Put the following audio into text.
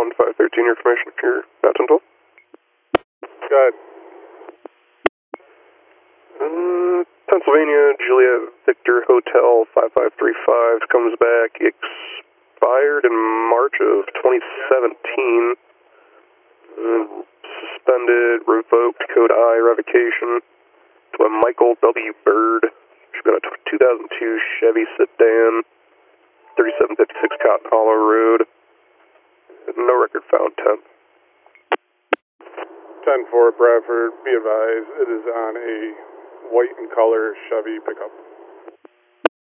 on 513, your information if you're not 1012. Go ahead. Pennsylvania, Juliet Victor Hotel 5535 comes back, expired in March of 2017. Suspended, revoked, code I, revocation to a Michael W. Bird. Should be on a 2002 Chevy sedan, 3756 Cotton Hollow Road. No record found, 10. 10-4, Bradford, be advised, it is on a white and color Chevy pickup.